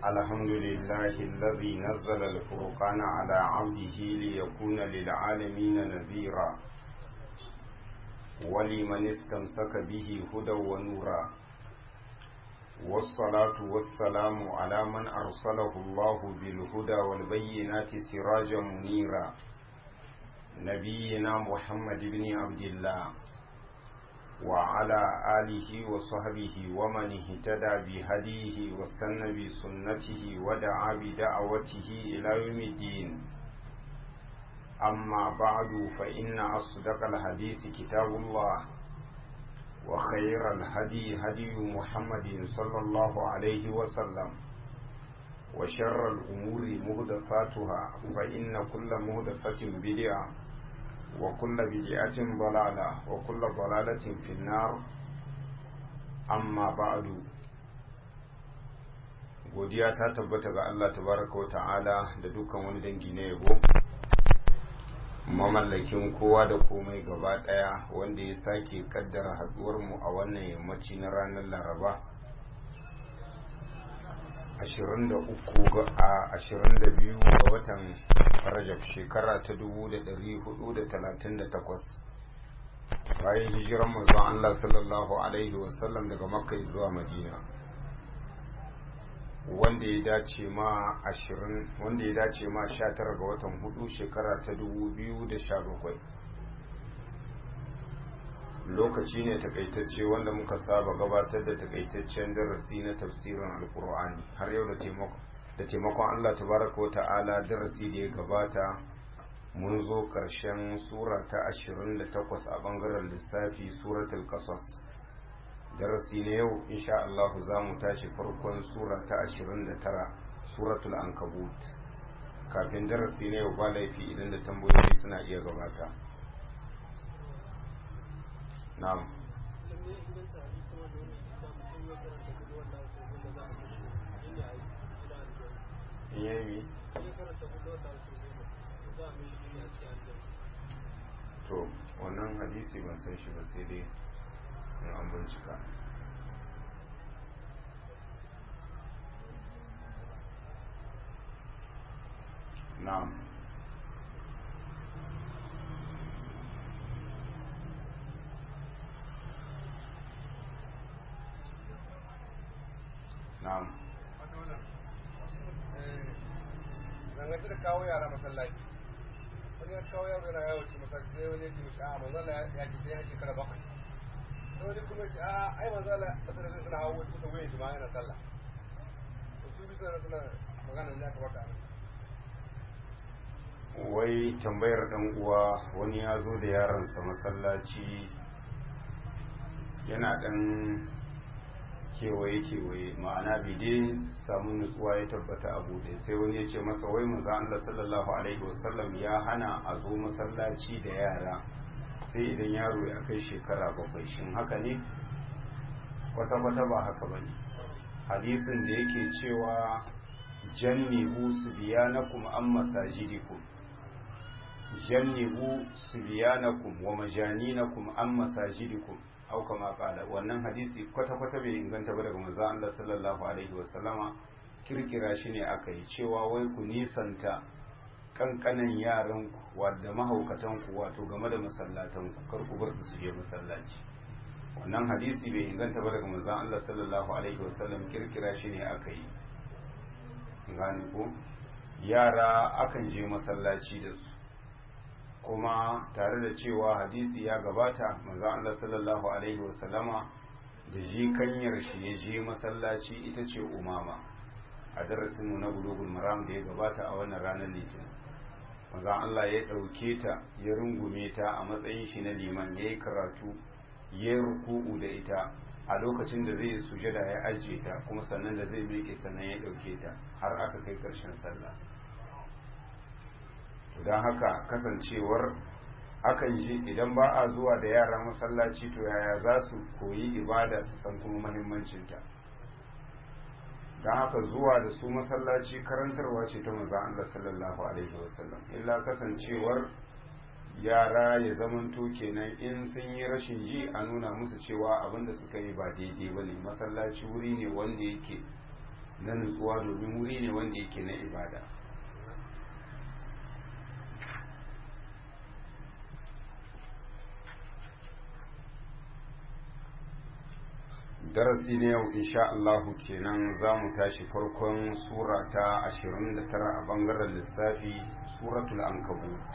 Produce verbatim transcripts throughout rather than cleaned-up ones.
الحمد لله الذي نزل الفرقان على عبده ليكون للعالمين نذيرا ولمن استمسك به هدى ونورا والصلاة والسلام على من أرسله الله بالهدى والبينات سراجا منيرا نبينا محمد بن عبد الله وعلى آله وصحبه ومن اهتدى بهديه واستنى بسنته ودعا بدعوته إلى يوم الدين أما بعد فإن أصدق الحديث كتاب الله وخير الهدي هدي محمد صلى الله عليه وسلم وشر الأمور مهدساتها فإن كل مهدسة بدعة وكل بدعة ضلالة وكل ضلالة في النار أما بعد godiya ta tabbata ga Allah tabaraka wa ta'ala da dukkan wani dangi na yabo mamallakin kowa da komai gaba daya wanda ya sake kaddara haduwar mu a wannan yammaci na ranar Laraba ashirin da uku ga ashirin da biyu ga watan Rajab shekara ta dubu da ɗari hudu da talatin da takwas bayan hijiran manzon Allah sallallahu alaihi wasallam daga Makka zuwa Madina wanda ya dace ma ashirin wanda ya dace ma sha tara ga watan hudu shekara ta dubu biyu da sha bakwai lokaci ne takaitacce wanda muka saba gabatar da takaitaccen darasi na tafsirin alkur'ani har yau da taimakon da taimakon Allah tabaraka wa ta'ala darasi da ya gabata mun zo karshen sura ta ashirin da takwas a bangaren lissafi suratul qasas darasi na yau insha Allah za mu tashi farkon sura ta ashirin da tara suratul ankabut kafin darasi na yau ba laifi idan da tambayoyi suna iya gabata na'am yayi to wannan hadisi ban san shi ba sai dai in an bincika na'am na'am dangance da kawo yara masallaci wani ya kawo yaro yana yawo ce masallaci sai wani ya ce mishi a manzala ya ce sai ya shekara bakwai sai wani kuma ya ce a ai manzala masallaci suna hawo kusa wuyan shi ma yana sallah to su bisa na suna magana da aka baka wai tambayar dan uwa wani ya zo da yaransa masallaci yana dan kewaye-kewaye ma'ana bai dai samu nutsuwa ya tabbata a bude sai wani ya ce masa wai manzo Allah sallallahu alaihi wasallam ya hana a zo masallaci da yara sai idan yaro ya kai shekara bakwai shin haka ne kwata-kwata ba haka bane hadisin da yake cewa jannibu subyanakum am masajidikum jannibu subyanakum wa majaninakum am masajidikum au kama kala wannan hadisi kwata-kwata bai inganta ba daga manzo Allah sallallahu alaihi wasallama kirkira shi ne aka yi cewa wai ku nisanta kankanan yaran ku wadda mahaukatan ku wato game da masallatan ku kar ku bar su su je masallaci wannan hadisi bai inganta ba daga manzo Allah sallallahu alaihi wasallam kirkira shi ne aka yi gane ko yara akan je masallaci da su kuma tare da cewa hadisi ya gabata manzo Allah sallallahu alaihi wasallama da jikanyar shi ya je masallaci ita ce Umama a darasin mu na bulugul maram da ya gabata a wannan ranar litinin manzo Allah ya dauke ta ya rungume ta a matsayin shi na liman yayi karatu ya ruku'u da ita a lokacin da zai sujada ya ajiye ta kuma sannan da zai miƙe sannan ya dauke ta har aka kai karshen sallah don haka kasancewar akan ji idan ba a zuwa da yara masallaci to yaya za su koyi ibada su san kuma mahimmancinta don haka zuwa da su masallaci karantarwa ce ta manzon Allah sallallahu alaihi wasallam illa kasancewar yara ya zamanto kenan in sun yi rashin ji a nuna musu cewa abinda suka yi ba daidai bane masallaci wuri ne wanda yake na nutsuwa domin wuri ne wanda yake na ibada. Darasi ne yau insha Allahu kenan za mu tashi farkon sura ta ashirin da tara a bangaren lissafi, suratul ankabut.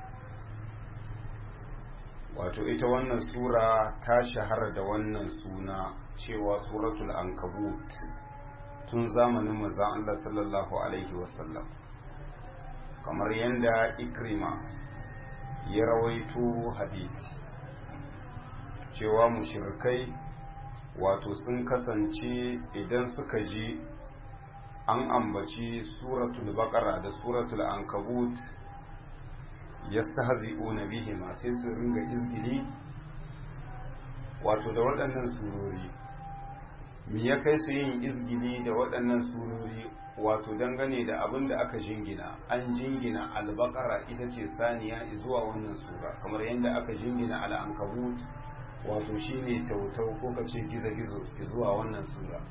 Wato ita wannan sura ta shahara da wannan suna cewa suratul ankabut tun zamanin manzon Allah sallallahu alaihi wasallam, kamar yadda Ikrima ya rawaito hadisi cewa mushrikai wato sun kasance idan suka ji an ambaci suratul baqara da suratul ankabut yastahzi'una bihima, sai su ringa izgili wato da waɗannan surori. Me ya kai su yin izgili da waɗannan surori? Wato dangane da abin da aka jingina, an jingina al-baqara ita ce saniya zuwa wannan sura, kamar yadda aka jingina al-ankabut wato shine tautau ko kace gizo-gizo zuwa wannan sura.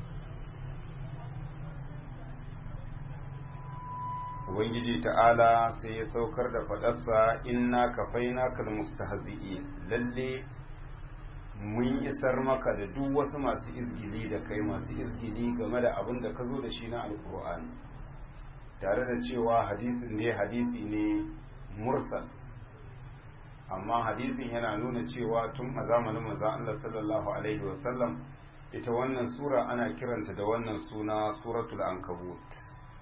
Ubangiji ta'ala sai ya saukar da fadarsa, inna kafainakal mustahzi'in, lalle mun isar maka da duk wasu masu izgili da kai, masu izgili game da abin da ka zo da shi na alkur'ani, tare da cewa hadisin ne hadisi ne mursal, amma hadisin yana nuna cewa tun a zamanin manzon Allah sallallahu alaihi wasallam ita wannan sura ana kiranta da wannan suna suratul ankabut.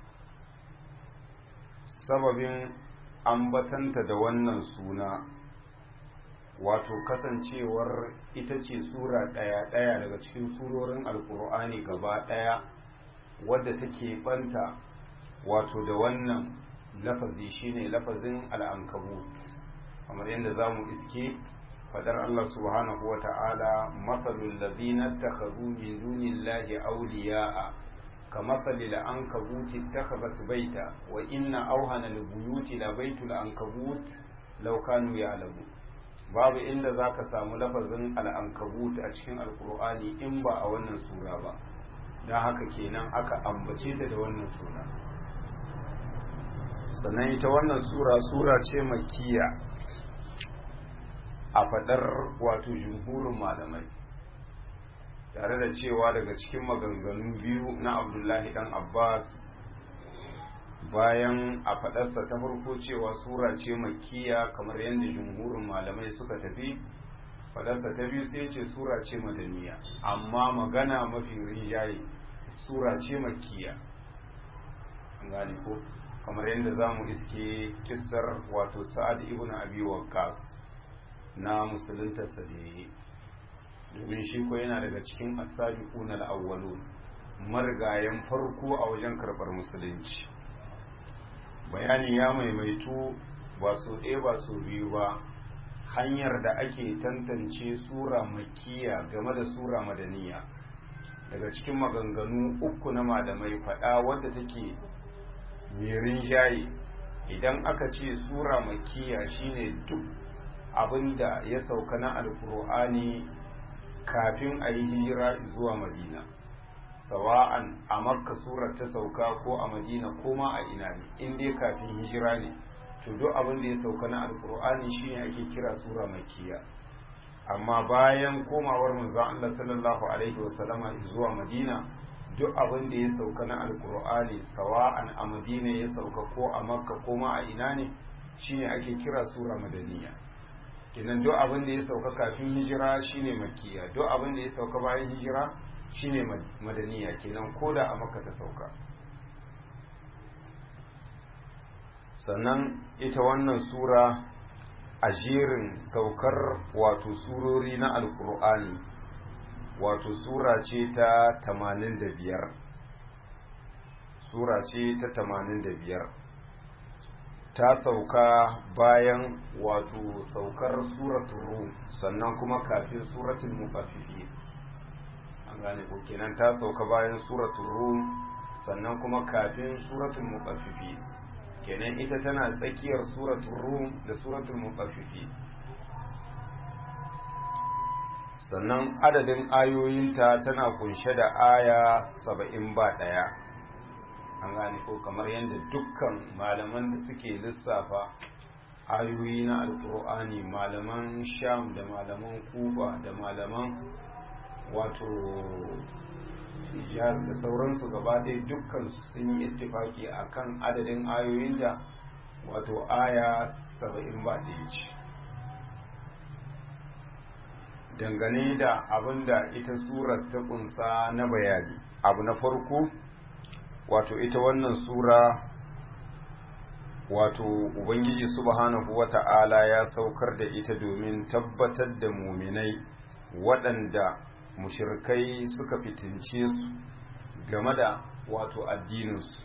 Sababin ambatanta da wannan suna wato kasancewar ita ce sura ɗaya ɗaya daga cikin surorin alkur'ani gaba ɗaya wadda take banta wato da wannan lafazi shine lafazin al'ankabut, kamar yadda za mu iske fadar Allah subhanahu wa ta'ala, matsalul ladina takhadhu min dunillahi awliya'a kamathalil ankabuti takhadhat baita wa inna awhana albuyuti la baytul ankabut law kanu ya'lamun. Babu inda zaka samu lafazin al'ankabut a cikin alqur'ani in ba a wannan sura ba, dan haka kenan aka ambace ta da wannan sura. Sannan ita wannan sura sura ce makkiya a fadar wato jumhurin malamai, tare da cewa daga cikin maganganu biyu na Abdullahi dan Abbas, bayan a fadarsa ta farko cewa sura ce makkiya kamar yadda jumhurin malamai suka tafi, fadarsa ta biyu sai ce sura ce madaniya, amma magana mafi rinjaye sura ce makkiya. an gane ko, kamar yadda za mu iske kissar wato Sa'ad ibn Abi Waqqas na musulunta sadiyi, domin shi ko yana daga cikin as-sabiquna al-awwalun, marigayen farko a wajen karbar musulunci. Bayani ya maimaitu ba so ɗaya ba so biyu ba, hanyar da ake tantance sura makkiya game da sura madaniya. Daga cikin maganganu uku na malamai faɗa wadda take mai rinjaye, idan aka ce sura makkiya shine duk abinda ya sauka na alkur'ani kafin a yi hijira zuwa madina, sawa'an a makka surar ta sauka ko a madina ko ma a ina ne, in dai kafin hijira ne to duk abin da ya sauka na alkur'ani shine ake kira sura makkiya. Amma bayan komawar manzon Allah sallallahu alaihi wasallama zuwa madina, duk abin da ya sauka na alkur'ani sawa'an a madina ya sauka ko a makka ko ma a ina ne shine ake kira sura madaniya. Kenan duk abin da ya sauka kafin hijira shine makkiya, duk abin da ya sauka bayan hijira shine madaniya, kenan koda a makka ta sauka. Sannan ita wannan sura a jerin saukar wato surori na alkur'ani wato sura ce ta tamanin da biyar, sura ce ta tamanin da biyar, ta sauka bayan wato saukar suratul rum, sannan kuma kafin suratul mutaffifin. an gane ko, kenan ta sauka bayan suratul rum sannan kuma kafin suratul mutaffifin, kenan ita tana tsakiyar suratul rum da suratul mutaffifin. sannan adadin ayoyinta tana kunshe da aya saba'in ba ɗaya, an gane ko kamar yadda dukkan malaman da suke lissafa ayoyi na alkur'ani malaman sham da malaman kuba da malaman wato jihar da sauransu gaba ɗaya dukkan sun yi ittifaki akan adadin ayoyin da wato aya saba'in ba ɗaya ce dangane da abin da ita surar ta kunsa na bayani abu na farko wato ita wannan sura wato ubangiji subhanahu wata'ala ya saukar da ita domin tabbatar da muminai waɗanda mushirkai suka fitince su game da wato addininsu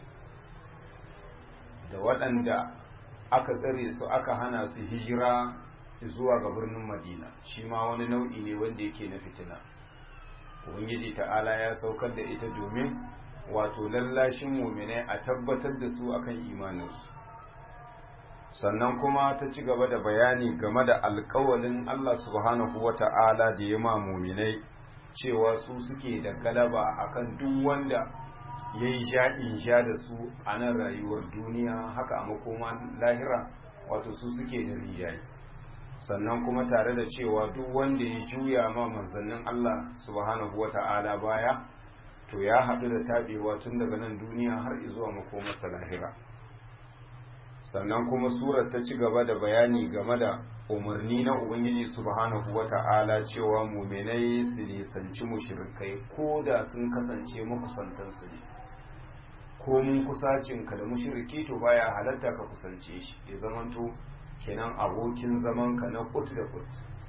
da waɗanda aka tsare su aka hana su hijira zuwa ga birnin madina shi ma wani nau'i ne wanda yake na fitina ubangiji ta'ala ya saukar da ita domin wato lallashin muminai a tabbatar da su akan imaninsu sannan kuma ta ci gaba da bayani game da alkawalin Allah subhanahu wata'ala da ya ma muminai cewa su suke da galaba akan duk wanda ya yi ja'in ja da su a nan rayuwar duniya haka a makoma lahira wato su suke da rijayi sannan kuma tare da cewa duk wanda ya juya ma manzannin Allah subhanahu wata'ala baya to ya haɗu da taɓewa tun daga nan duniya har zuwa makomarsa lahira sannan kuma surar ta ci gaba da bayani game da umarni na ubangiji subhanahu wata'ala cewa muminai su nisanci mushrikai ko da sun kasance makusantansu ne ko mun kusacinka da mushriki to baya halatta ka kusance shi ya zamanto kenan abokin zamanka na kut da kut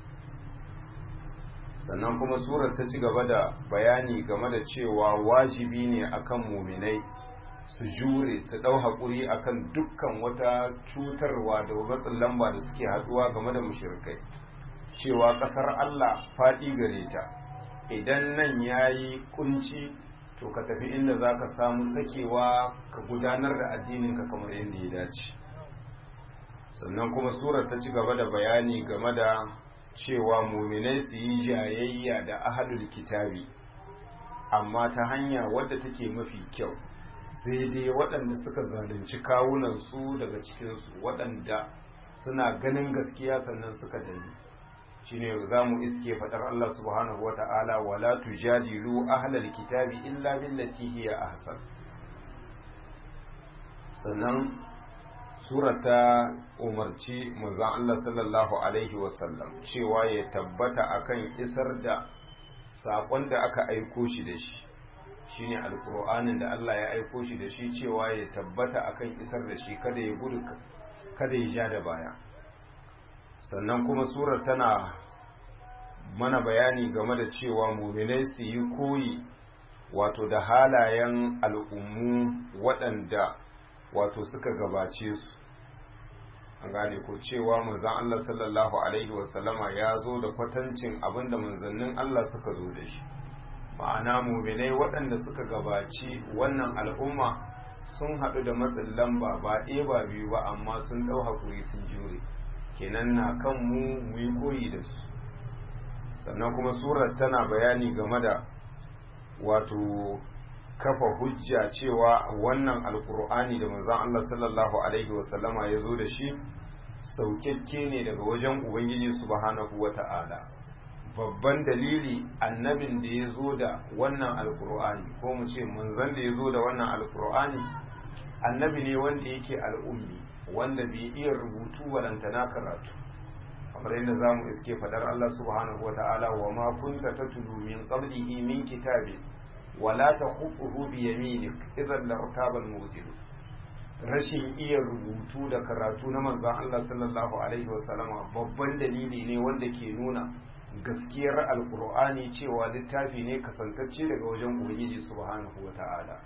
sannan kuma surar ta ci gaba da bayani game da cewa wajibi ne akan muminai su jure su ɗau haƙuri akan dukkan wata cutarwa da matsin lamba da suke haɗuwa game da mushrikai cewa ƙasar Allah faɗi gare ta idan nan yayi kunci to ka tafi inda za ka samu sakewa ka gudanar da addininka kamar yadda ya dace sannan kuma surar ta ci gaba da bayani game da cewa muminai su yi jayayya da ahadul kitabi amma ta hanya wadda take mafi kyau sai dai waɗanda suka zalunci kawunansu daga cikinsu waɗanda suna ganin gaskiya sannan suka dani shine za mu iske faɗar Allah subhanahu wata'ala wala tujadilu ahlal kitabi illa billati hiya ahsan sannan surata umarci manzon Allah sallallahu alaihi wasallam cewa ya tabbata akan isar da saƙon da aka aiko shi da shi shine alqur'anin da Allah ya aiko shi da shi cewa ya tabbata akan isar da shi kada ya gudu kada ya ja da baya sannan kuma surar tana mana bayani game da cewa muminai su yi koyi wato da halayen al'ummu waɗanda wato suka gabace su an gane ko cewa manzon Allah sallallahu alaihi wasallama ya zo da kwatancin abinda manzannin Allah suka zo da shi ma'ana muminai waɗanda suka gabaci wannan al'umma sun haɗu da matsin lamba ba ɗaya ba biyu ba amma sun ɗau hakuri sun jure kenan na kan mu mu yi koyi da su sannan kuma surar tana bayani game da wato kafa hujja cewa wannan alkur'ani da manzon Allah sallallahu alaihi wasallama ya zo da shi saukakke ne daga wajen ubangiji subhanahu wata'ala babban dalili annabin da ya zo da wannan alkur'ani ko mu ce manzon da ya zo da wannan alkur'ani annabi ne wanda yake al'ummi wanda bai iya rubutu walantana karatu kamar yadda za mu iske fadar Allah subhanahu wata'ala wa ma kunta tatlu min qablihi min kitabin wala takhutuhu bi yaminik idan lartaba al-mubtil rashin iya rubutu da karatu na manzon Allah sallallahu alaihi wasallam babban dalili ne wanda ke nuna gaskiyar alqur'ani cewa littafi ne kasantacce daga wajen ubangiji subhanahu wata'ala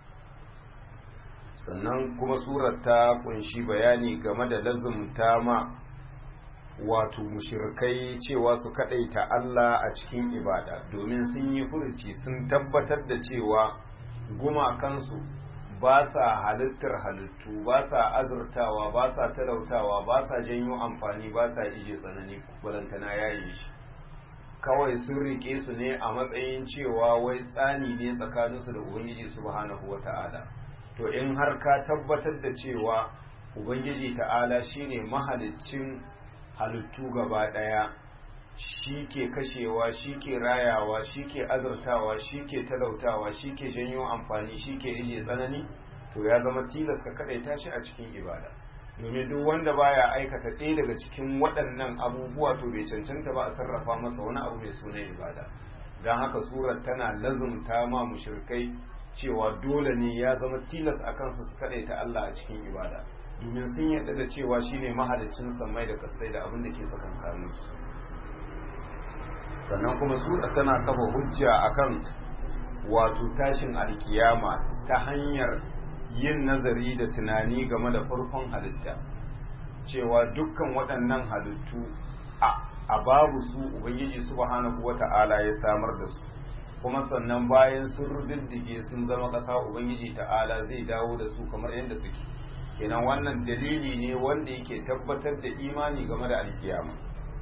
sannan kuma surar ta kunshi bayani game da lazumta ma wato mushrikai cewa su kadaita Allah a cikin ibada domin sun yi furuci sun tabbatar da cewa gumakansu ba sa halittar halittu ba sa azurtawa ba sa talautawa ba sa janyo amfani ba sa ije tsanani balantana yayi shi kawai sun rike su ne a matsayin cewa wai tsani ne tsakaninsu da ubangiji subhanahu wata'ala to in har ka tabbatar da cewa ubangiji ta'ala shine mahaliccin halittu gaba daya, shi ke kashewa, shi ke rayawa, shi ke azurtawa, shi ke talautawa, shi ke janyo amfani, shi ke ije tsanani, to ya zama tilas ka kadaita shi a cikin ibada. Domin duk wanda baya aikata ɗaya daga cikin waɗannan abubuwa to bai cancanta ba a sarrafa masa wani abu mai suna ibada. Don haka surar tana lazumta ma mushrikai cewa dole ne ya zama tilas a kansu su kadaita Allah a cikin ibada, domin sun yarda da cewa shine mahaliccin sammai da kasai da abin da ke tsakankanin su. Sannan kuma sura tana kafa hujja akan wato tashin alkiyama ta hanyar yin nazari da tunani game da farkon halitta, cewa dukkan waɗannan halittu a babu su ubangiji subhanahu wata'ala ya samar da su, kuma sannan bayan sun rududdige sun zama ƙasa ubangiji ta'ala zai dawo da su kamar yadda suke. Kenan wannan dalili ne wanda yake tabbatar da imani game da alkiyama.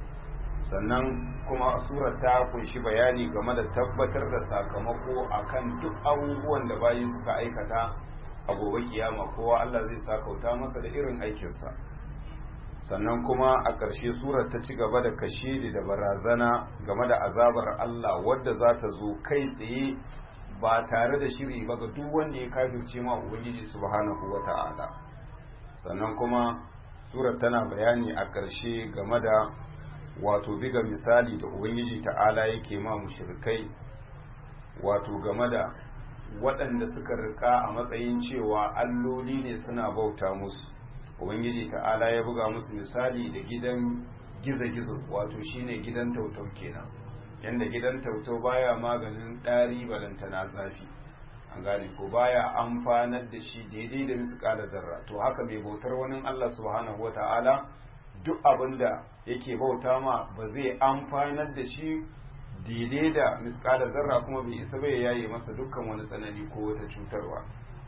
Sannan kuma surar ta kunshi bayani game da tabbatar da sakamako akan duk abubuwan da bayi suka aikata a gobe kiyama, kowa Allah zai sakauta masa da irin aikinsa. Sannan kuma a ƙarshe surar ta ci gaba da kashedi da barazana game da azabar Allah wadda za ta zo kai tsaye ba tare da shiri ba ga duk wanda ya kafirce ma ubangiji subhanahu wata'ala. Sannan kuma surar tana bayani a ƙarshe game da wato biga misali da ubangiji ta'ala yake ma mushrikai, wato game da waɗanda suka rika a matsayin cewa alloli ne suna bauta musu. Ubangiji ta'ala ya buga musu misali da gidan gizo-gizo, wato shine gidan tautau kenan, yanda gidan tautau baya maganin ɗari balantana zafi, an gane ko baya amfanar da shi daidai da misƙala zarra. To haka mai bautar wani Allah subhanahu wata'ala duk abin da yake bauta ma ba zai amfanar da shi daidai da misƙala zarra, kuma bai isa bai yaye masa dukkan wani tsanani ko wata cutarwa.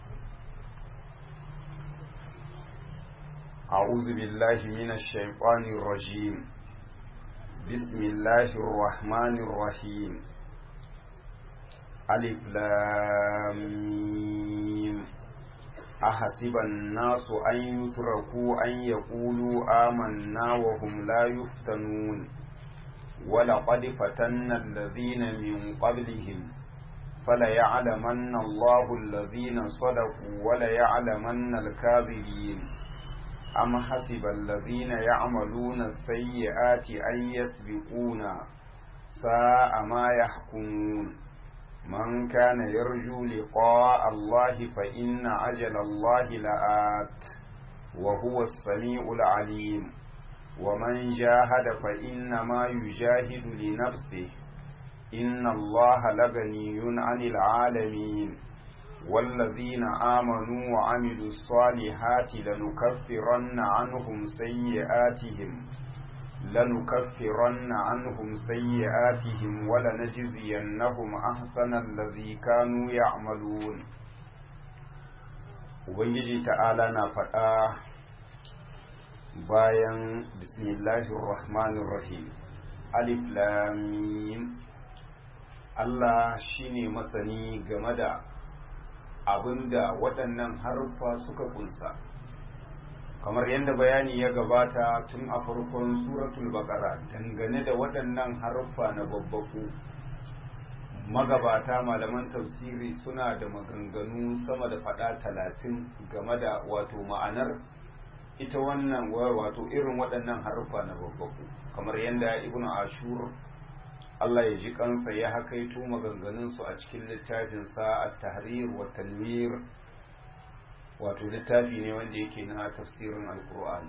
أعوذ بالله من الشيطان الرجيم. بسم الله الرحمن الرحيم. ألف لام ميم. أحسب الناس أن يتركوا أن يقولوا آمنا وهم لا يفتنون ولقد فتنا الذين من قبلهم فليعلمن الله الذين صدقوا وليعلمن الكاذبين. أم حسب الذين يعملون السيئات أن يسبقونا ساء ما يحكمون. من كان يرجو لقاء الله فإن أجل الله لآت وهو السميع العليم. ومن جاهد فإنما يجاهد لنفسه إن الله لغني عن العالمين. والذين آمنوا وعملوا الصالحات لنكفرن عنهم سيئاتهم لنكفرن عنهم سيئاتهم ولنجزينهم أحسن الذي كانوا يعملون. Ubangiji ta'ala na faɗa bayan bismillahir rahmanir rahim, alif lam mim. Allah shine masani game da abinda waɗannan haruffa suka kunsa, kamar yadda bayani ya gabata tun a farkon suratul baqara dangane da waɗannan haruffa na babbaku. Magabata malaman tafsiri suna da maganganu sama da faɗa talatin game da wato ma'anar ita wannan wato irin waɗannan haruffa na babbaku, kamar yadda ibnu ashur Allah ya ji kansa ya hakaito maganganunsu a cikin littafinsa at-tahrir wa tanwir, wato littafi ne wanda yake na tafsirin alkur'ani.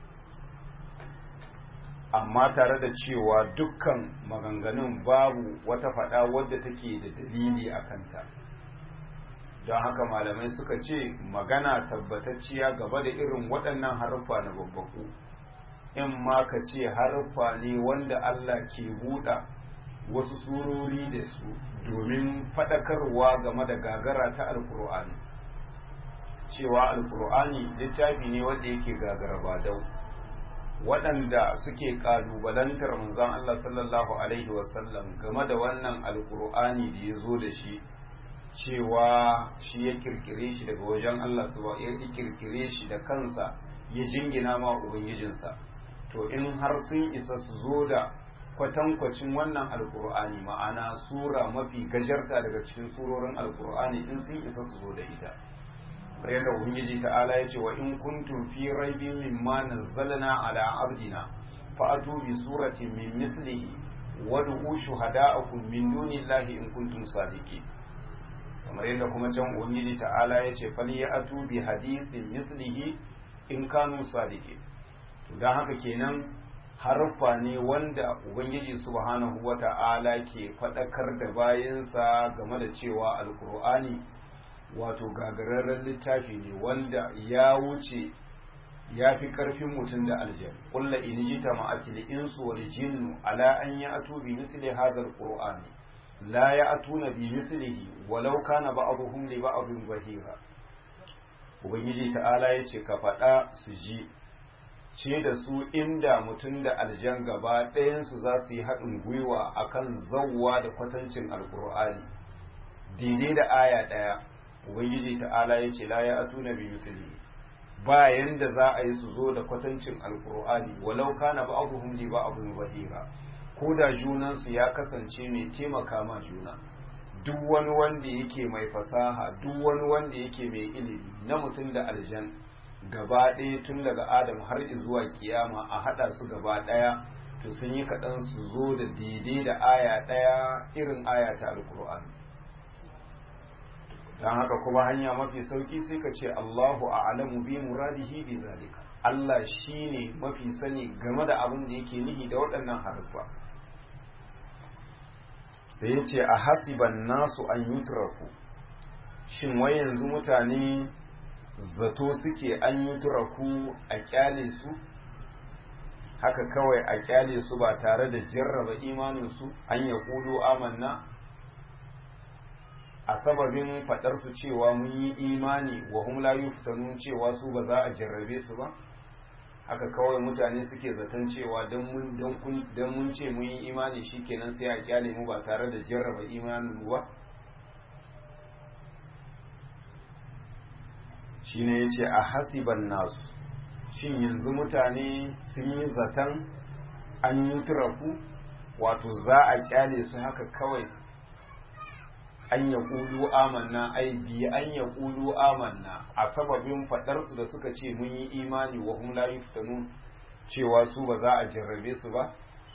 Amma tare da cewa dukkan maganganun babu wata faɗa wadda take da dalili a kanta, don haka malamai suka ce magana tabbatacciya gaba da irin waɗannan haruffa na babbaku, in ma ka ce haruffa ne wanda Allah ke buɗa wasu surori da su domin faɗakarwa game da gagara ta alkur'ani, cewa alkur'ani littafi ne wanda yake gagara ba dau. Waɗanda suke ƙalubalantar manzon Allah sallallahu alaihi wasallam game da wannan alkur'ani da ya zo da shi, cewa shi ya kirkire shi daga wajen Allah subhanahu ya kirkire shi da kansa ya jingina ma ubangijinsa, to in har sun isa su zo da kwatankwacin wannan alkur'ani, ma'ana sura mafi gajarta daga cikin surorin alkur'ani, in sun isa su zo da ita. Bayan da ubangiji ta'ala ya ce wa in kuntum fi raibin mimma nazzalna ala abdina fa'atu bi suratin min mithlihi wad'u shuhada'akum min dunillahi in kuntum sadiqin. kamar yadda kuma can ubangiji ta'ala ya ce fal ya'tu bi hadithin mithlihi in kanu sadiqin. to dan haka kenan harfa ne wanda ubangiji subhanahu wata'ala ke fadakar da bayansa game da cewa alqur'ani wato gagararren littafi ne wanda ya wuce ya fi ƙarfin mutum da aljan. Ƙulla in ji ta ma'atil insu wal jinnu ala an ya atu bi misli hadal qur'ani la ya atuna bi mislihi walau kana ba'dhum li ba'dhin zahira. Ubangiji ta'ala yace ka faɗa su ji, ce da su inda mutum da aljan gaba ɗayan su za su yi haɗin gwiwa akan zawwa da kwatancin alqur'ani daidai da aya ɗaya. Ubangiji ta'ala yace la ya atuna bi mislihi, ba yanda za a yi su zo da kwatancin alkur'ani walau kana ba'dhum li ba'dhin zahira, ko da junansu ya kasance mai taimaka ma juna. Duk wani wanda yake mai fasaha, duk wani wanda yake mai ilimi na mutum da aljan gaba ɗaya tun daga adam har zuwa kiyama a haɗa su gaba ɗaya, to sun yi kaɗan su zo da daidai da aya ɗaya irin aya ta alkur'ani. don haka kuma hanya mafi sauki sai ka ce Allahu a'lamu bi muradihi bi zalika, Allah shine mafi sani game da abin da yake nihi da waɗannan harfa. sai ya ce a hasiban nasu an yutraku, shin wai yanzu mutane zato suke an yutraku a kyale su haka kawai, a kyale su ba tare da jarraba imaninsu, an yaqulu amanna, a sababin faɗarsu cewa mun yi imani wa hum la yuftanun, cewa su ba za a jarrabe su ba. Haka kawai mutane suke zaton cewa dan mun dan mun ce mun yi imani shikenan sai a kyale mu ba tare da jarraba imanin mu ba. Shine yace a hasiban nasu, shin yanzu mutane sun yi zaton an yutraku, wato za a kyale su haka kawai, an ya ƙulu amanna, ai biya an ya ƙulu amanna, a sababin faɗarsu da suka ce mun yi imani wa hum la yuftanun, cewa su ba za a jarrabe su ba.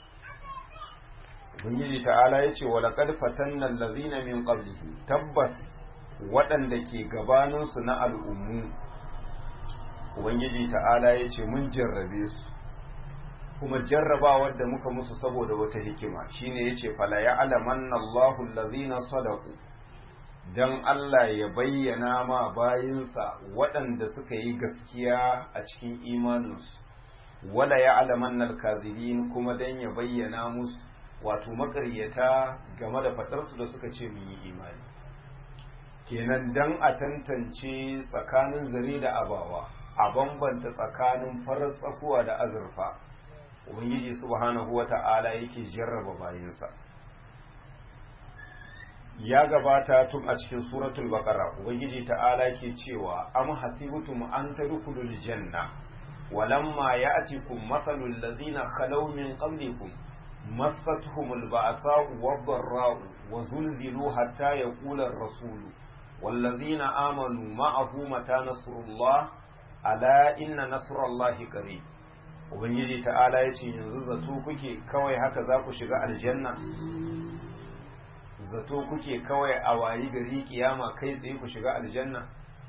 Ubangiji ta'ala ya ce wa laqad fatanna allazina min qablihim, tabbas waɗanda ke gabaninsu na al'ummu, Ubangiji ta'ala ya ce mun jarrabe su, kuma jarrabawar da muka musu saboda wata hikima shine yace fala ya'lamanna Allahu allazina sadaqu, dan Allah ya bayyana ma bayinsa waɗanda suka yi gaskiya a cikin imaninsu, wala ya'lamanna al-kadhibin, kuma dan ya bayyana musu wato makaryata game da faɗarsu da suka ce mun yi imani. Kenan dan a tantance tsakanin zare da abawa, a bambanta tsakanin farar tsakuwa da azurfa, Ubangiji subhanahu wa ta'ala yake jarraba bayinsa. Ya gabata tun a cikin suratul baqara, Ubangiji ta'ala ke cewa am hasibtum an tadkhulul janna walamma ya'tikum mathalul ladzina khalaw min qablikum massatuhumul ba'sa'u wad-dharra'u wa zulzilu hatta yaqula ar-rasulu walladzina amanu ma'ahu mata nasrullah ala inna nasrallahi qarib. Ubangiji ta'ala ya ce yanzu zato kuke kawai haka za ku shiga aljanna, zato kuke kawai a wayi gari kiyama kai tsaye ku shiga aljanna.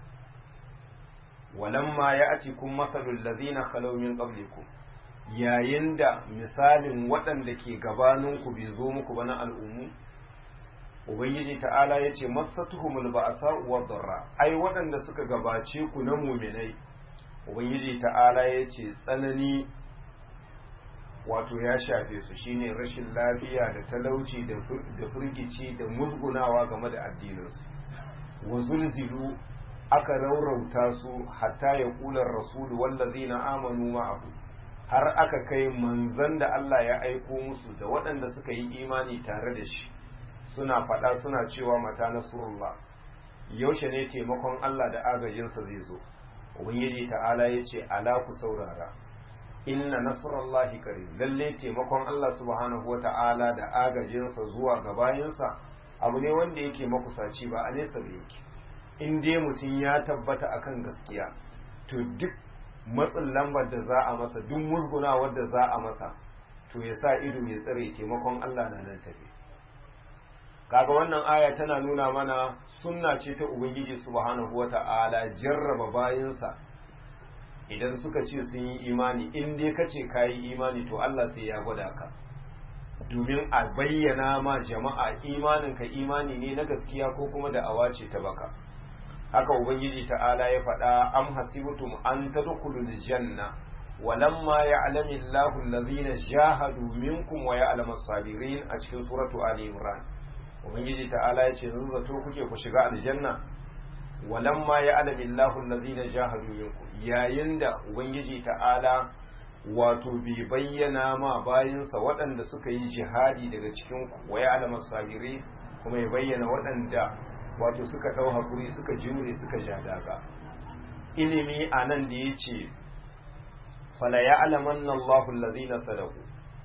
walamma ya'tikum mathalul ladzina khalaw min qablikum, yayin da misalin waɗanda ke gabaninku bai zo muku ba na al'ummu. Ubangiji ta'ala ya ce massatuhumul ba'sa wa dharra, ai waɗanda suka gabace ku na mu'minai, Ubangiji ta'ala ya ce tsanani wato ya shafe su, shine rashin lafiya da talauci da firgici da musgunawa game da addininsu. wa zulzilu, aka raurauta su hatta ya kular rasulu wallazina amanu ma'ahu, har aka kai manzan da Allah ya aiko musu da waɗanda suka yi imani tare da shi suna faɗa suna cewa mata nasrullah, yaushe ne taimakon Allah da agajinsa zai zo ubangiji ta'ala ya ce ala ku saurara inna nasrallahi qarib lalle taimakon Allah subhanahu wata'ala da agajinsa zuwa ga bayinsa abu ne wanda yake makusaci ba a nesa da yake in dai mutum ya tabbata akan gaskiya to duk matsin lambar da za a masa duk musgunawar da za a masa to ya sa ido ya tsare taimakon Allah na nan tafi kaga wannan aya tana nuna mana sunna ce ta ubangiji subhanahu wata'ala jarraba bayinsa idan suka ce sun yi imani in dai kace kayi imani to Allah sai ya gwada ka domin a bayyana ma jama'a imanin ka imani ne na gaskiya ko kuma da awace ta baka haka ubangiji ta'ala ya faɗa am hasibtum an tadkhulul janna walamma ya'lamu Allahu allazina jahadu minkum wa ya'lamu as-sabirin a cikin suratu ali imran ubangiji ta'ala ya ce zan zato kuke ku shiga aljanna walamma ya'lamu Allahu allazina jahadu minkum yayin da ubangiji ta'ala wato bai bayyana ma bayinsa waɗanda suka yi jihadi daga cikin ku wa ya'lamu as-sabirin kuma ya bayyana waɗanda wato suka ɗau hakuri suka jure suka ja daga ilimi a nan da ya ce fala ya alaman Allahu allazina sadaku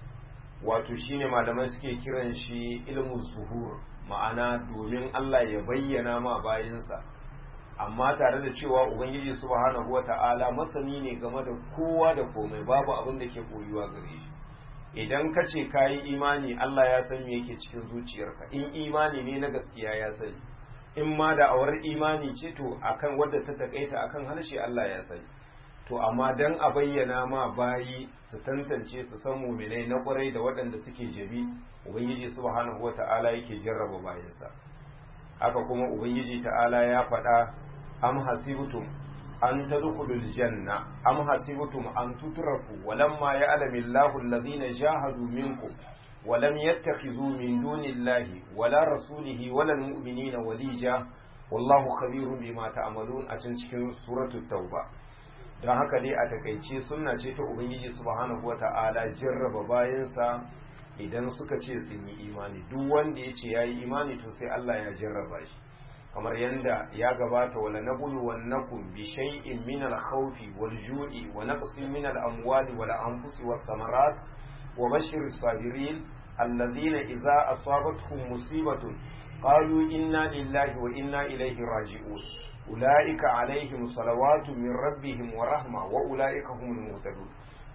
wato shine malamai suke kiran shi ilmu zuhur ma'ana domin Allah ya bayyana ma bayinsa amma tare da cewa ubangiji subhanahu wata'ala masani ne game da kowa da komai babu abin da ke koyuwa gare shi idan ka ce kayi imani Allah ya san me yake cikin zuciyarka in imani ne na gaskiya ya sani in ma da awar imani ce to akan wadda ta takaita akan harshe Allah ya sani to amma dan a bayyana ma bayi su tantance su san mu'minai na kwarai da waɗanda suke jabi ubangiji subhanahu wata'ala yake jarraba bayansa haka kuma ubangiji ta'ala ya faɗa am hasibtum an tadkhulul janna am hasibtum an tutraku walamma ya'lamu Allahu alladhina jahadu minkum ولم يتخذوا من دون الله ولا رسوله ولا المؤمنين وليجا والله خبير بما تعملون a cikin suratul tauba don haka dai a takaice sunna ce ta ubangiji subhanahu wata'ala jarraba bayansa idan suka ce sun yi imani duk wanda ya ce yayi imani to sai Allah ya jarraba shi kamar yanda ya gabata wala nabulu wannakum bi shay'in min al-khawfi wal-ju'i wa naqsin min al-amwali wal-anfusi wath-thamarat وبشر الصابرين الذين إذا أصابتهم مصيبة قالوا إنا لله وإنا إليه راجعون أولئك عليهم صلوات من ربهم ورحمة وأولئك هم المهتدون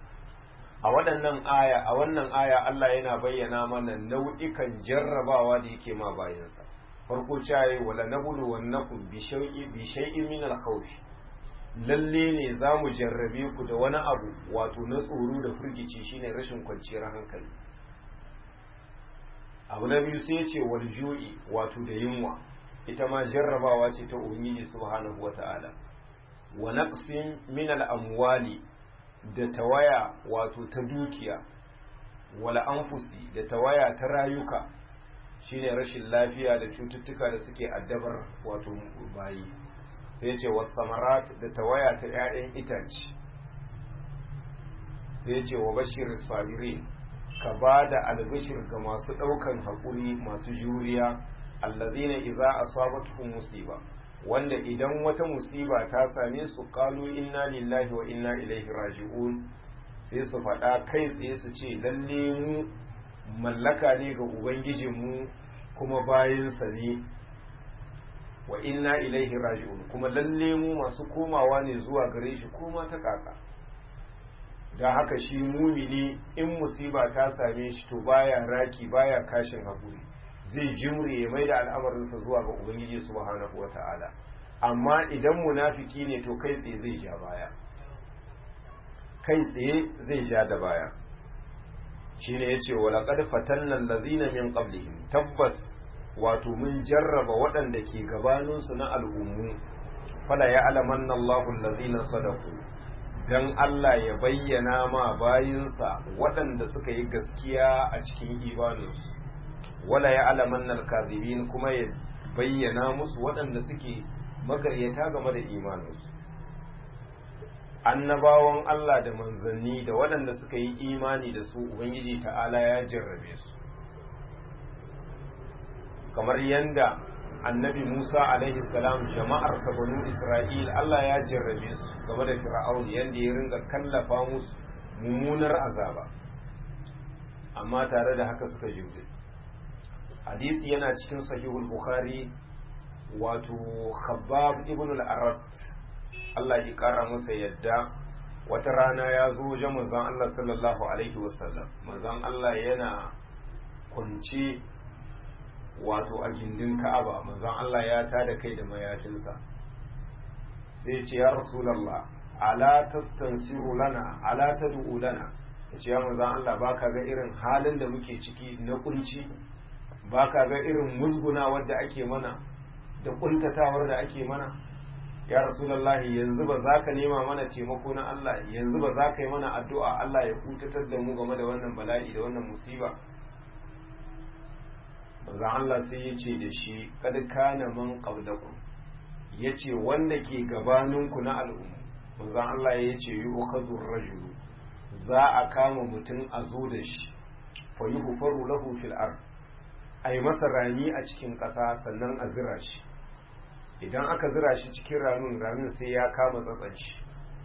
a waɗannan aya a wannan aya Allah yana bayyana mana nau'ikan jarrabawa da yake ma bayansa farko cewa wala nabulu wannakum bi shay'in bi shay'in min al-khawf lalle ne za mu jarrabe ku da wani abu wato na tsoro da firgici shine rashin kwanciyar hankali abu na biyu sai ce wal ju'i wato da yunwa ita ma jarrabawa ce ta ubangiji subhanahu wata'ala wa naqsin min al amwali da tawaya wato ta dukiya wala anfusi da tawaya ta rayuka shine rashin lafiya da cututtuka da suke addabar wato bayi sai ce wa samarat da tawaya ta 'ya'yan itace sai ce wa bashir sabirin ka ba da albashir ga masu ɗaukan haƙuri masu juriya allazina idza asabatuhum musiba wanda idan wata musiba ta same su qalu inna lillahi wa inna ilaihi raji'un sai su faɗa kai tsaye su ce lalle mu mallaka ne ga ubangijinmu kuma bayinsa ne wa inna ilaihi raji'un kuma lalle mu masu komawa ne zuwa gare shi koma ta kaka da haka shi mumini in musiba ta same shi to baya raki baya kashin hakuri zai jimre ya maida al'amarinsa zuwa ga ubangiji subhanahu wata'ala amma idan munafiki ne to kai tsaye zai ja baya kai tsaye zai ja da baya shine yace wala qad fatanna allazina min qablihim tabbas wato mun jarraba waɗanda ke gabaninsu na al'ummu fala ya alamanna Allahu allazina sadaku dan Allah ya bayyana ma bayinsa waɗanda suka yi gaskiya a cikin imaninsu wala ya alamanna al-kadhibin kuma ya bayyana musu waɗanda suke magaryata game da imaninsu annabawan Allah da manzanni da waɗanda suka yi imani da su ubangiji ta'ala ya jarrabe su kamar yanda annabi Musa alaihi salam jama'ar banu Isra'il Allah ya jarrabe su game da Fir'aun yanda ya ringa kallafa musu mummunar azaba amma tare da haka suka jure. Hadisi yana cikin sahihul Bukhari, wato Khabbab ibn al-Arat Allah ya kara masa yadda wata rana ya zo wajen manzon Allah sallallahu alaihi wasallam. Manzon Allah yana kunce wato a gindin Ka'aba, manzon Allah ya tada kai da mayafinsa sai ce ya Rasulullah ala tastansiru lana ala tad'u lana, yace ya manzon Allah baka ga irin halin da muke ciki na kunci, baka ga irin musguna wadda ake mana da kuntatawar da ake mana. Ya Rasulullah yanzu ba za ka nema mana taimako na Allah, yanzu ba za ka yi mana addu'a Allah ya kutatar da mu game da wannan bala'i da wannan musiba. Manzon Allah sai ya ce da shi kad kana man qablakum, yace wanda ke gabaninku na al'umma. Manzon Allah ya ce yu'khadhu ar-rajulu, za a kama mutum a zo da shi fa yuhfaru lahu fil ard, ai masa rami a cikin ƙasa sannan a zira shi. Idan aka zira shi cikin ramin, ramin sai ya kama tsatsan shi.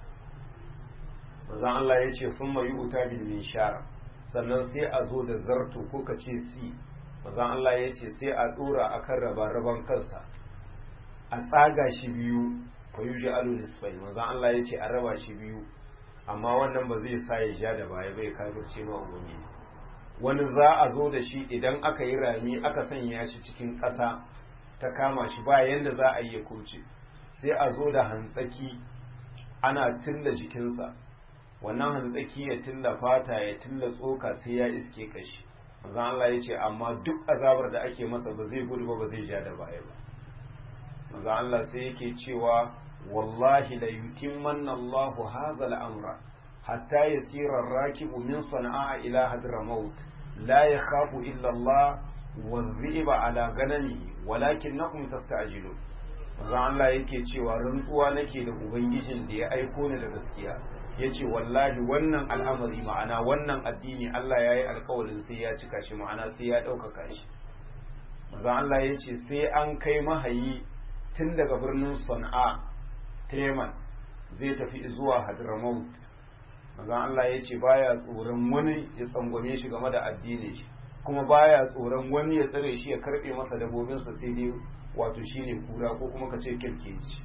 Manzon Allah ya ce thumma yu'ta bil minshar, sannan sai a zo da zarto ko kace si. Manzon Allah ya ce sai a dora akan raban kansa a tsaga shi biyu fa yuj'alu nisfayn. Manzon Allah ya ce a raba shi biyu, amma wannan ba zai sa ya ja da baya bai kafirce ma ubangiji. Wani za a zo da shi idan aka yi rami aka sanya shi cikin ƙasa ta kama shi ba yanda za a yi ya kuce, sai a zo da hantsaki ana tilla jikinsa, wannan hantsaki ya tilla fata ya tilla tsoka sai ya iske kashi. Manzon Allah ya ce amma duk azabar da ake masa ba zai gudu ba ba zai ja da baya ba. Manzon Allah sai yake cewa wallahi la yutimmanna Allahu hadha al-amra hatta yasira ar-rakibu min sana'a ila hadramaut la yakhafu illa Allah والذئب على غنمه ولكنكم تستعجلون. manzon Allah yake cewa rantsuwa nake da ubangijin da ya aiko ni da gaskiya, yace wallahi wannan al'amari ma'ana wannan addini Allah yayi alƙawarin sai ya cika shi, ma'ana sai ya ɗaukaka shi. manzon Allah yace sai an kai mahayi tun daga birnin Sana'a ta Yaman zai tafi zuwa Hadramaut. manzon Allah yace baya tsoron wani ya tsangwame shi game da addinin shi, kuma baya tsoron wani ya tsare shi ya karbe masa dabobinsa, sai dai wato shine kura ko kuma kace kirkeci.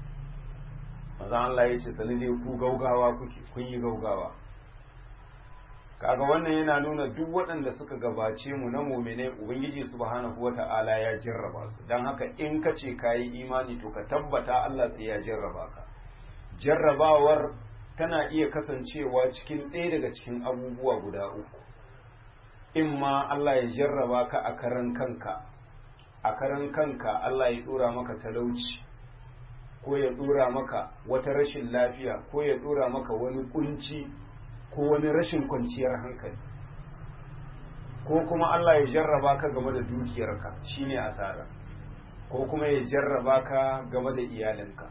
manzo Allah ya ce sanin dai ku gaugawa kuke, kun yi gaugawa. Kaga wannan yana nuna duk waɗanda suka gabace mu na mu'mine ubangiji subhanahu wata'ala ya jarraba su, dan haka in kace kayi imani to ka tabbata Allah sai ya jarraba ka. Jarrabawar tana iya kasancewa cikin ɗaya daga cikin abubuwa guda uku. In ma Allah ya jarraba ka a karan kanka, a karan kanka Allah ya dora maka talauci, ko ya dora maka wata rashin lafiya, ko ya dora maka wani kunci ko wani rashin kwanciyar hankali, ko kuma Allah ya jarraba ka game da dukiyarka shine asara, ko kuma ya jarraba ka game da iyalinka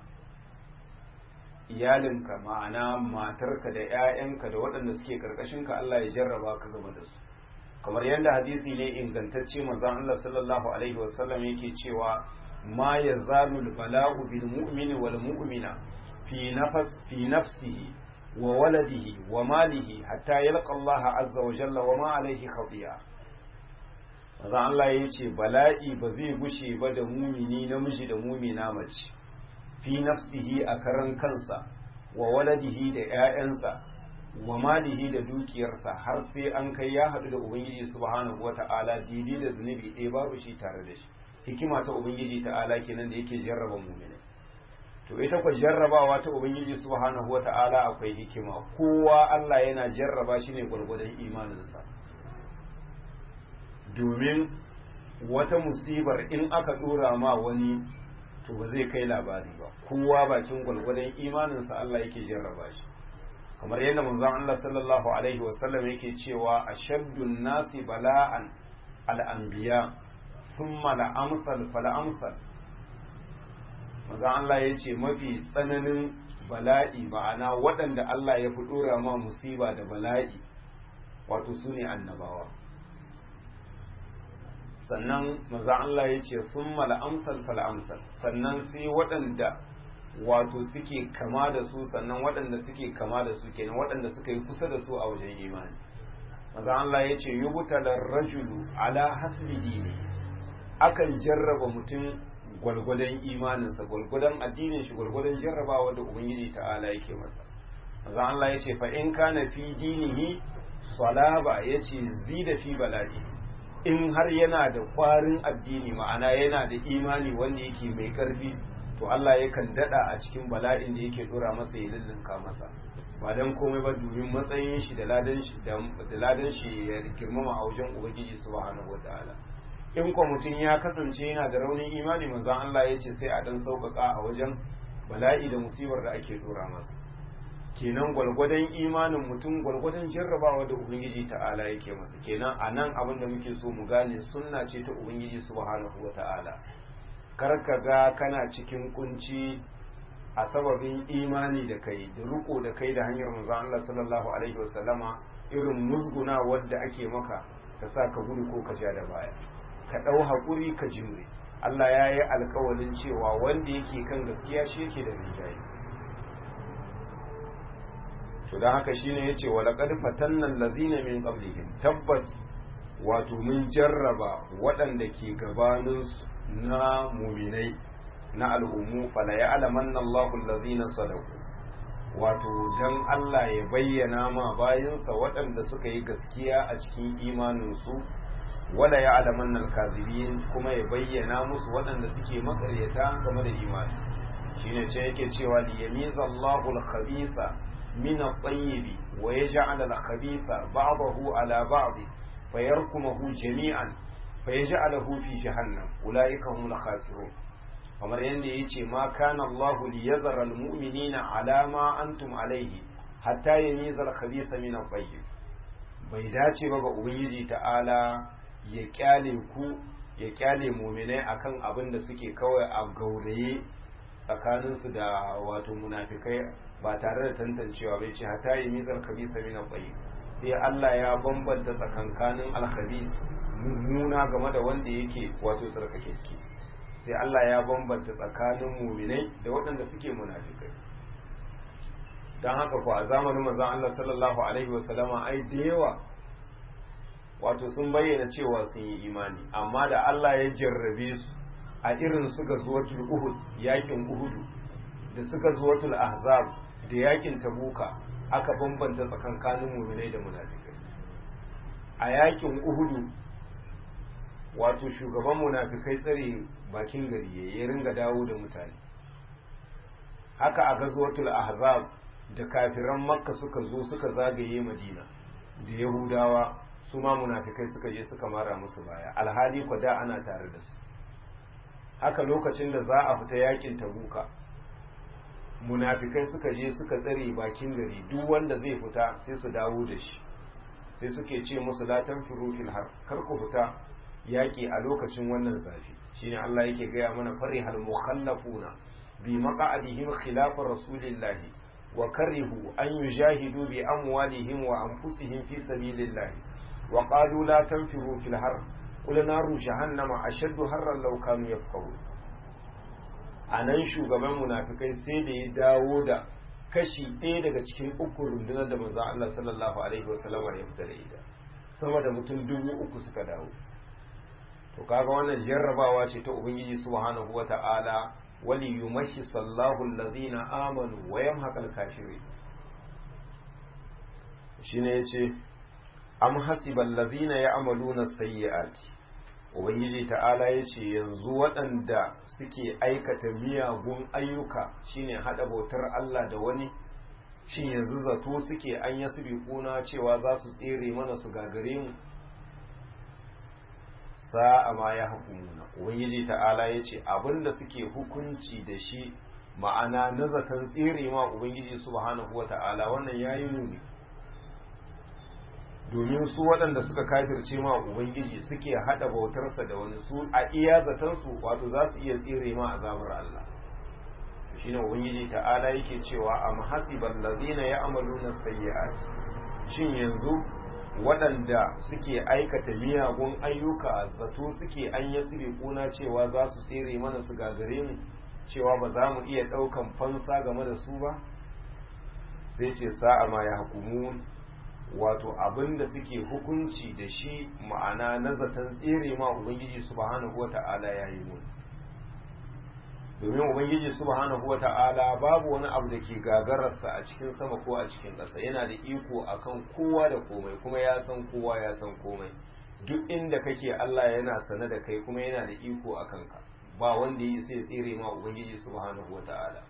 iyalinka ma'ana matarka da 'ya'yanka da waɗanda suke karkashinka Allah ya jarraba ka game da su. Kamar yadda hadisi ne ingantacce manzon Allah sallallahu alaihi wasallam yake cewa ma yazalul bala'u bil mu'mini wal mu'mina fi nafs fi nafsihi wa waladihi wa malihi hatta yalqa Allah azza wa jalla wa ma alaihi khatiya. manzon Allah yace bala'i ba zai gushe ba da mumini namiji da mumina mace, fi nafsihi a karan kansa, wa waladihi da 'ya'yansa, wa malihi da dukiyarsa, har sai an kai ya haɗu da ubangiji subhanahu wata'ala didi da zunubi ɗaya babu shi tare da shi. Hikima ta ubangiji ta'ala kenan da yake jarraba mu'mini. To ita kwa jarrabawa ta ubangiji subhanahu wata'ala akwai hikima, kowa Allah yana jarraba shi ne gwargwadon imaninsa, domin wata musibar in aka ɗora ma wani to ba zai kai labari ba, kowa bakin gwargwadon imaninsa Allah yake jarraba shi. Kamar yadda manzon Allah sallallahu alaihi wasallam yake cewa ashaddun nasi bala'an al-anbiya thumma al-amsal fal-amsal. manzon Allah yace mafi tsananin bala'i ma'ana waɗanda Allah ya fi dora ma musiba da bala'i wato sune annabawa, sannan maza Allah ya ce sun mal'amsal fal'amsal sannan sai waɗanda wato suke kama da su sannan waɗanda suke kama da su kenan waɗanda suka yi kusa da su a wajen imani maza Allah ya ce yubtalar rajulu ala hasbi dini akan jarraba mutum gwalgwadon imaninsa gwalgwadon addinin shi gwalgwadon jarrabawa da ubangiji ta'ala yake masa maza Allah ya ce fa in kana fi dinihi salaba yace zida fi bala'i in har yana da kwarin addini ma'ana yana da imani wanda yake mai karfi to Allah yakan dada a cikin bala'in da yake dora masa ya lullunka masa ba dan komai ba domin matsayin shi da ladan shi da ladan shi ya girmama a wajen ubangiji subhanahu wataala in ko mutum ya kasance yana da raunin imani manzon Allah ya ce sai a dan sauƙaƙa a wajen bala'i da musibar da ake dora masa kenan gwalgwadon imanin mutum gwalgwadon jarrabawa da ubangiji ta'ala yake masa kenan a nan abin da muke so mu gane sunna ce ta ubangiji subhanahu wa ta'ala kar ka ga kana cikin kunci a sababin imani da kai da riko da kai da hanyar manzon Allah sallallahu alaihi wasallama irin musguna wadda ake maka ka sa ka gudu ko ka ja da baya ka dau hakuri ka jimre Allah ya yi alkawalin cewa wanda yake kan gaskiya shi yake da rinjaye to don haka shine yace wala qad fatanna allazina min qablihim tabbas wato mun jarraba waɗanda ke gabanin na muminai na al'ummu fala ya'lamanna Allahu allazina sadaqu wato dan Allah ya bayyana ma bayinsa waɗanda suka yi gaskiya a cikin imanin su wala ya'lamanna al-kadhibin kuma ya bayyana musu waɗanda suke makaryata game da imani shine ce yake cewa li yamiza Allahu al-khabitha من الطيب ويجعل الخبيث بعضه على بعض فيركمه جميعا فيجعله في جهنم أولئك هم الخاسرون kamar yadda ya ce ma kana Allah li yazara almu'minina ala ma antum alaihi hatta yamiza al-khabitha min at-tayyib bai dace ba ga ubangiji ta'ala ya kyale ku ya kyale mu'minai akan abin da suke kawai a gauraye tsakaninsu da wato munafikai ba tare da tantancewa bai ce hata yi mizar kabisa min al-tayyib sai Allah ya bambanta tsakankanin al-khabith mummuna game da wanda yake wato tsarkakekke sai Allah ya bambanta tsakanin mu'minai da waɗanda suke munafikai dan haka ko a zamanin manzon Allah sallallahu alaihi wasallama ai da yawa wato sun bayyana cewa sun yi imani amma da Allah ya jarrabe su a irin su ga zuwatul uhud yakin uhudu da suka zuwatul ahzab da yakin tabuka aka bambanta tsakankanin muminai da munafikai a yakin uhudu wato shugaban munafikai tsare bakin gari ya ringa dawo da mutane haka a gazuwatul ahzab da kafiran makka suka zo suka zagaye madina da yahudawa su ma munafikai suka je suka mara musu baya alhali kwa da ana tare da su haka lokacin da za a fita yakin tabuka munafikai suka je suka tsare bakin gari duk wanda zai fita sai su dawo da shi sai suke ce musu la tanfiru fil har kar ku fita yaki a lokacin wannan zafi shine Allah yake gaya mana farihal mukhallafuna bi maq'adihim khilaf rasulillahi wa karihu an yujahidu bi amwalihim wa anfusihim fi sabilillahi wa qalu la tanfiru fil har qul naru jahannama ashaddu harran law kanu yafqahun anan shugaban munafikai sai da ya dawo da kashi ɗaya daga cikin uku rundunar da manzon Allah sallallahu alaihi wasallam ya fita da ita sama da mutum dubu uku suka dawo to kaga wannan jarrabawa ce ta ubangiji subhanahu wata'ala wali yumashi sallahu allazina amanu wa yamhaqal kafirin shine yace am hasibal ladina ya'maluna sayyi'ati ubangiji ta'ala yace yanzu waɗanda suke aikata miyagun ayyuka shine hada bautar Allah da wani shin yanzu zato suke an yasbiquna cewa za su tsere mana su gagare mu sa'a ma ya hukumuna ubangiji ta'ala yace abinda suke hukunci da shi ma'ana na zaton tsere ma ubangiji subhanahu wata'ala wannan yayi muni domin su waɗanda suka kafirce ma ubangiji suke hada bautarsa da wani su a iya zaton su wato za su iya tsere ma azabar Allah shine ubangiji ta'ala yake cewa am hasibal ladina ya'maluna sayyi'at shin yanzu waɗanda suke aikata miyagun ayyuka zato suke an yasiri kuna cewa za su tsere mana su gagare mu, cewa ba za mu iya ɗaukan fansa game da su ba. Sai ce sa'a ma ya hukumun, wato abinda suke hukunci da shi ma'ana na zaton tsere ma ubangiji subhanahu wata'ala yayi mu. Domin ubangiji subhanahu wata'ala babu wani abu da ke gagararsa a cikin sama ko a cikin ƙasa, yana da iko akan kowa da komai, kuma ya san kowa ya san komai. Duk inda kake Allah yana sane da kai kuma yana da iko akan ka, ba wanda ya sai tsere ma ubangiji subhanahu wata'ala.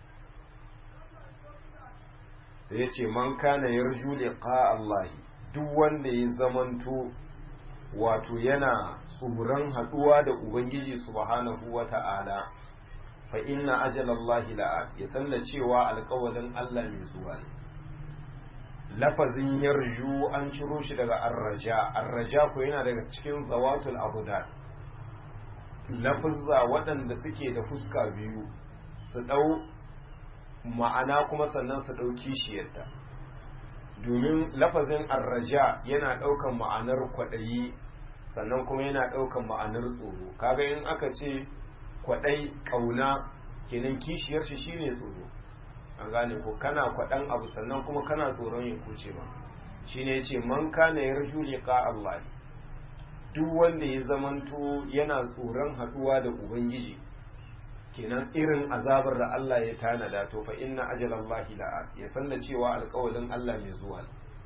Sai ya ce man kana yarju liqa Allah, duk wanda ya zamanto wato yana tsoron haduwa da ubangiji subhanahu wata'ala, fa inna ajalallahi la'at, ya sanna cewa alƙawalin Allah mai zuwa ne. Lafazin yarju an ciro shi daga arraja, arraja ko yana daga cikin zawatul abudad, lafazza waɗanda suke da fuska biyu, su ɗau ma'ana kuma sannan su ɗau kishiyarta. Domin lafazin arraja yana ɗaukan ma'anar kwaɗayi, sannan kuma yana ɗaukan ma'anar tsoro. Kaga in aka ce kwaɗai ƙauna, kenan kishiyar shi shine tsoro. An gane ko kana kwaɗan abu sannan kuma kana tsoron ya kuce ma. Shine yace man kana yarju liqa Allah, duk wanda ya zamanto yana tsoron haɗuwa da ubangiji, kenan irin azabar da Allah ya tanada, to fa inna ajalallahi la'at, ya san da cewa alƙawalin Allah mai zuwa.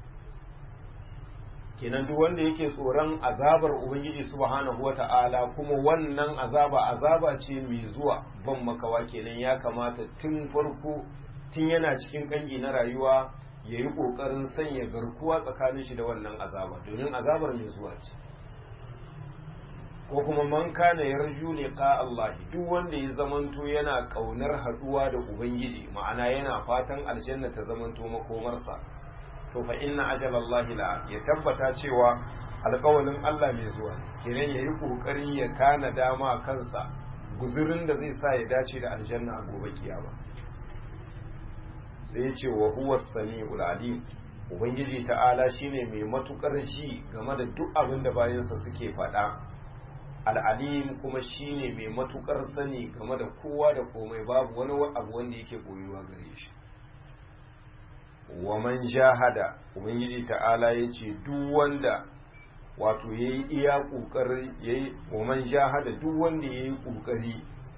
Kenan duk wanda yake tsoron azabar ubangiji subhanahu wata'ala, kuma wannan azaba azaba ce mai zuwa ban makawa, kenan ya kamata tun farko tun yana cikin kangi na rayuwa ya yi ƙoƙarin sanya garkuwa tsakanin shi da wannan azaba, domin azabar mai zuwa ce. Ko kuma man kana yarju liqa Allah, duk wanda ya zamanto yana kaunar haduwa da ubangiji, ma'ana yana fatan aljanna ta zamanto makomarsa, to fa inna ajalallahi la, ya tabbata cewa alƙawalin Allah mai zuwa, kenan yayi kokari ya kana dama kansa guzurin da zai sa ya dace da aljanna a gobe kiyama. Sai ya ce wa huwa as-sami'ul alim, ubangiji ta'ala shine mai matukar ji game da duk abin da bayansa suke faɗa. Al'alim kuma shine mai matukar sani game da kowa da komai, babu wani abu wanda yake koyuwa gare shi. Wa man jahada, ubangiji ta'ala yace duk wanda wato yayi iya kokari yayi wa man jahada duk wanda yayi kokari,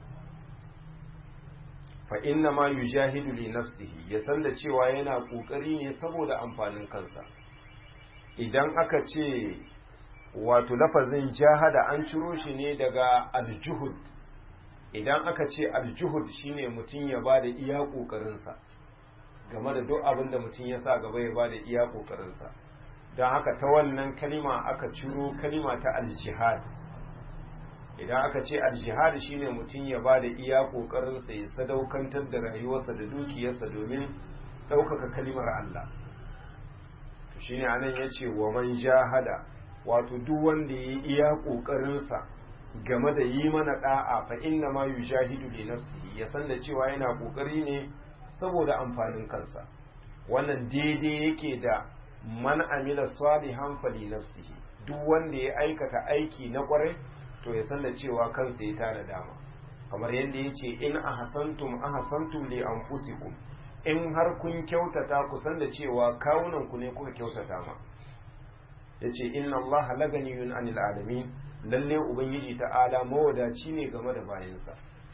fa inna ma yujahidu li nafsihi, ya san da cewa yana kokari ne saboda amfanin kansa. Idan aka ce wato lafazin jahada an ciro shi ne daga aljuhud, idan aka ce aljuhud shine mutum ya bada iya kokarinsa game da duk abin da mutum ya sa gaba, ya bada iya kokarinsa. Don haka ta wannan kalima aka ciro kalima ta aljihad. Idan aka ce aljihad shine mutum ya bada iya kokarinsa, ya sadaukantar da rayuwarsa da dukiyarsa domin ɗaukaka kalimar Allah. To shine anan yace wa man jahada, wato duk wanda ya yi iya ƙoƙarinsa game da yi mana ɗa'a, fa inna ma yujahidu li nafsihi, ya san da cewa yana ƙoƙari ne saboda amfanin kansa. Wannan daidai yake da man amila salihan fa li nafsihi, duk wanda ya aikata aiki na ƙwarai to ya san da cewa kansa ya tara dama. Kamar yadda yace in ahsantum ahsantum li anfusikum, in har kun kyautata ku san da cewa kawunan ku ne kuka kyautata ma. Yace inna Allah laganiyun anil alamin, lalle ubangiji ta'ala mawadaci ne game da bayansa.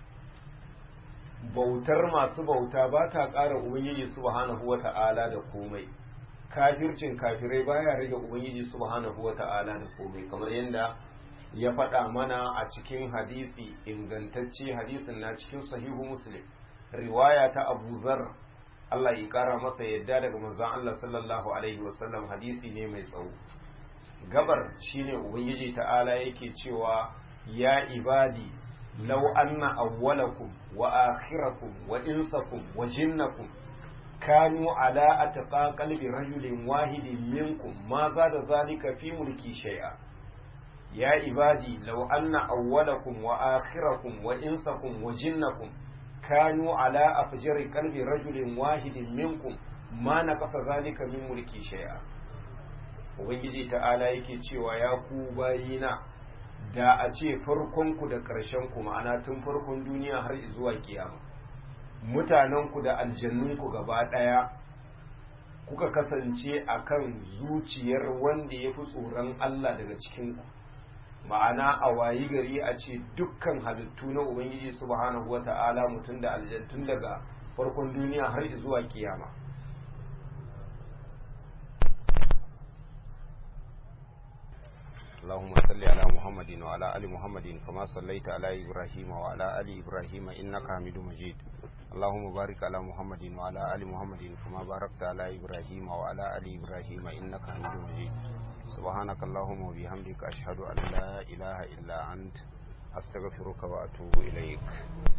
Bautar masu bauta ba ta ƙara ubangiji subhanahu wata'ala da komai, kafircin kafirai baya rage ubangiji subhanahu wata'ala da komai, kamar yadda ya faɗa mana a cikin hadisi ingantacce, hadisin na cikin sahihu Muslim, riwaya ta Abu Dharr, Allah ya ƙara masa yadda daga manzon Allah sallallahu alaihi wasallam, hadisi ne mai tsawo. Gabar shine ubangiji ta'ala yake cewa ya ibadi law anna awwalakum wa akhirakum wa insakum wa jinnakum kanu ala atqa qalbi rajulin wahidin minkum ma zada zalika fi mulki shay'a. Ya ibadi law anna awwalakum wa akhirakum wa insakum wa jinnakum kanu ala afjari qalbi rajulin wahidin minkum ma naqasa zalika min mulki shay'a. ubangiji ta'ala yake cewa ya ku bayina da a ce farkonku da ƙarshenku ma'ana tun farkon duniya har zuwa kiyama mutanenku da aljannunku gaba ɗaya kuka kasance akan zuciyar wanda ya fi tsoron Allah daga cikinku ma'ana a wayi gari a ce dukkan halittu na ubangiji subhanahu wata'ala mutum da aljantun daga farkon duniya har zuwa kiyama اللهم صل على محمد وعلى آل محمد كما صليت على إبراهيم وعلى آل إبراهيم إنك حميد مجيد اللهم بارك على محمد وعلى آل محمد كما باركت على إبراهيم وعلى آل إبراهيم إنك حميد مجيد سبحانك اللهم وبحمدك أشهد أن لا إله إلا أنت أستغفرك وأتوب إليك